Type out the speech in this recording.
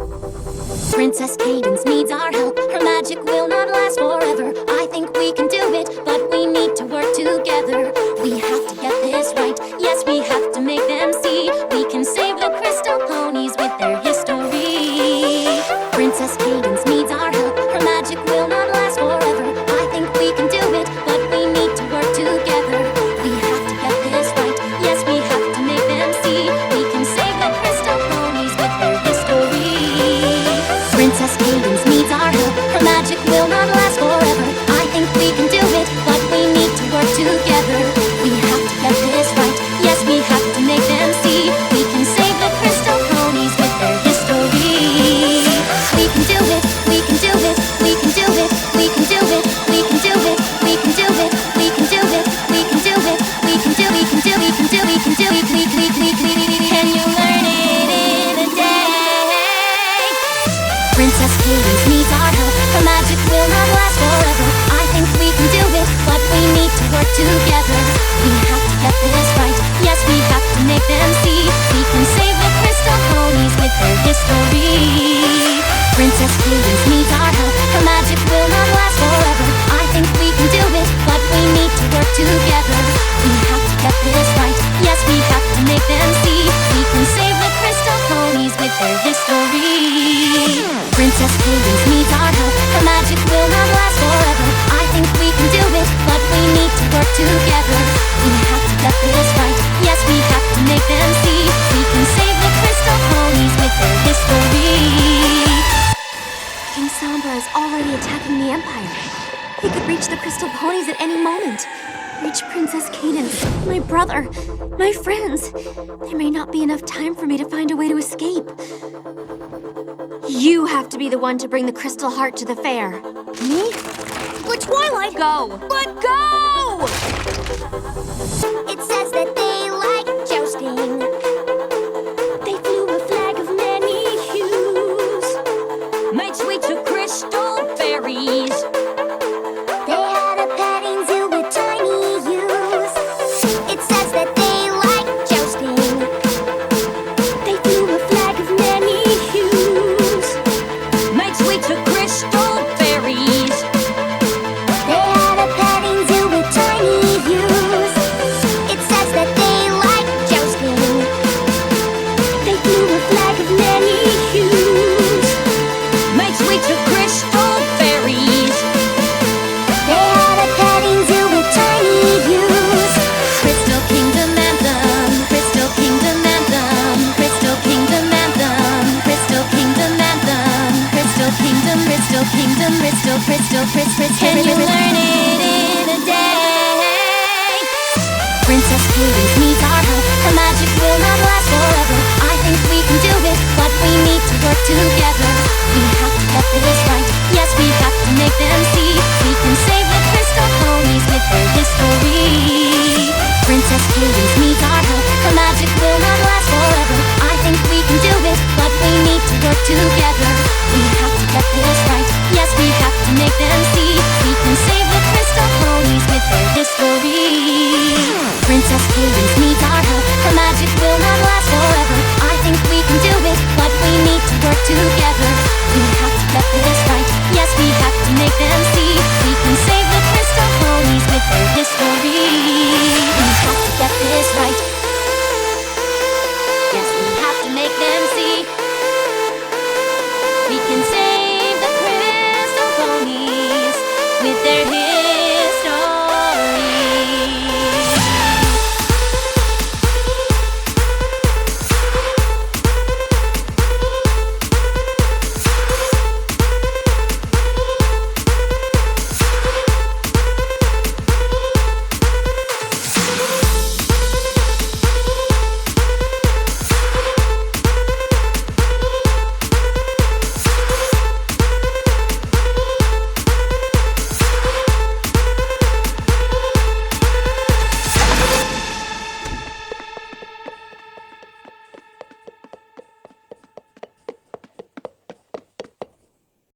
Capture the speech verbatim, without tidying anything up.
Princess Cadance needs our help. Her magic will not last forever. I think we can do it, but we need to work together. We have to get this right. Yes, we have to make them see. We can save the crystal ponies with their history. Princess Cadance needs our help. Her magic will not last forever. I think we can do it, but we need to work together. We have to get this right. Yes, we have to make them see. We can save the crystal ponies with their history. Princess Cadance needs our help. Her magic will not last forever. I think we can do it, but we need to work together. We have to get this right. Yes, we have to make them see. We can save the crystal ponies with their history. We can do it. We can do it. We can do it. We can do it. We can do it. We can do it. We can do it. We can do it. We can do. We can do. We can do. We can do. We we we we we. Can you learn it in a day? Princess Cadance needs our help. Her magic will not last forever. I think we can do it, but we need to work together. We have to get this right. Yes, we have to make them see. We can save the crystal ponies with their history. Princess Cadance needs our help. Her magic will not last forever. I think we can do it, but we need to work together. We have to get this right. Yes, we have to make them see. We can save the crystal ponies with their history. Princess Cadance needs our help. Her magic will not last forever. I think we can do it, but we need to work together. We have to get this right. Yes, we have to make them see. We can save the crystal ponies with their history. King Sombra is already attacking the Empire. He could reach the crystal ponies at any moment. Reach Princess Cadance, my brother, my friends. There may not be enough time for me to find a way to escape. You have to be the one to bring the crystal heart to the fair. Me? But Twilight! Go! But go! It says that they like jousting. They flew a flag of many hues. Made sweet to crystal fairies. They had a petting zoo with tiny ewes. It says that they like jousting. They flew a flag of many hues. Made sweet to crystal fairies. They had a petting zoo with tiny ewes. It says that they like jousting. They flew a flag of many hues. Made sweet to crystal fairies. They had a petting zoo with tiny ewes. Crystal Kingdom Anthem. Crystal Kingdom Anthem. Crystal Kingdom Anthem. Crystal Kingdom Anthem. Crystal Kingdom. Crystal Kingdom. Crystal. Crystal. Crystal. Can you learn it in a day? Princess Cadance needs our help. Her magic will not last forever. I think we can do it, but we need to work together. We have to get this right. Yes, we have to make them see. We can save the crystal ponies with their history. Princess Cadance needs our help. Her magic will not last forever. I think we can do it, but we need to work together. We have to get this right. Yes, we have to make them see. We can save the crystal ponies with their history. Princess Cadance needs our help. Her magic will not last forever. I think we can do it, but we need to work together. We have to get this right. Yes, we have to make them see. We can save the crystal ponies with their history. We have to get this right. Yes, we have to make them see. We can save